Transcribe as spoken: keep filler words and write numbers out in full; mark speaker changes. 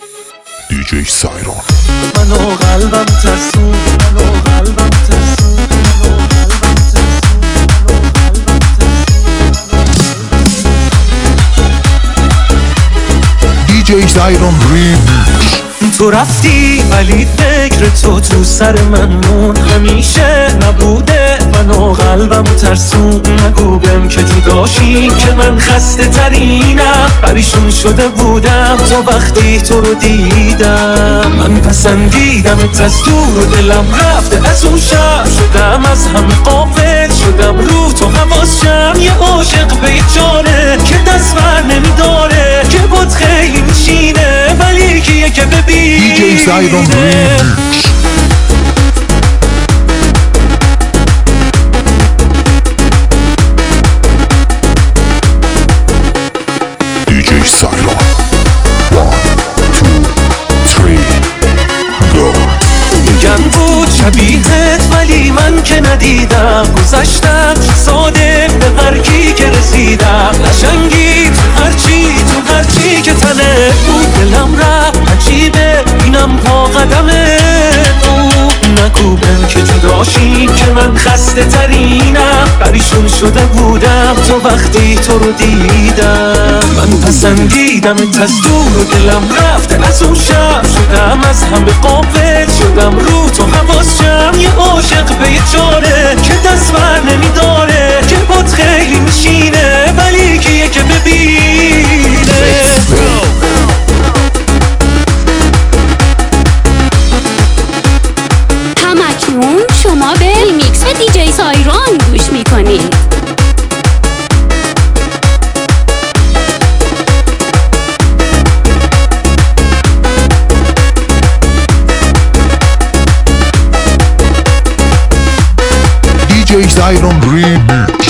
Speaker 1: دیجی سایران.
Speaker 2: منو قلبم ترسون، منو قلبم ترسون، منو قلبم ترسون، منو قلبم ترسون.
Speaker 1: دیجی سایران ریمیکس.
Speaker 2: تو رفتی ولی فکر تو تو سر من مون، همیشه نبوده منو قلبم ترسون. نگو بهم که جداشی که من خسته ترینم، پریشون شده بودم تا وقتی تو رو دیدم. من پسندیدم از دور و دلم رفته از اون شب، شدم از همه غافل، شدم رو تو حواسم. یه عاشق بیچاره که دست بر نمیداره، که بود خیلی میشینه ولی کیه که ببینه.
Speaker 1: دیجی سایران ریمیکس. دیجی سایران. one two three go.
Speaker 2: میگن بود شبیهت ولی من که ندیدم، گذشتم صادق به هرکی که رسیدم. قشنگی تو هرچی تو هرچی که تنه بود، دلم رفت عجیبه اینم پا قدمه بود. نگو بهم که جداشی که من خسته ترینم، پریشون شده بودم تا وقتی تو رو دیدم. من پسندیدم از دور و دلم رفته از اون شب، شدم از همه غافل، شدم رو تو حواسم. یه عاشق بیچاره که دست بر نمیداره، که بود خیلی میشینه ولی کیه که ببینه.
Speaker 3: همکنون شما به ریمیکس دیجی سایران گوش میکنید.
Speaker 1: دیجی سایران ریمیکس.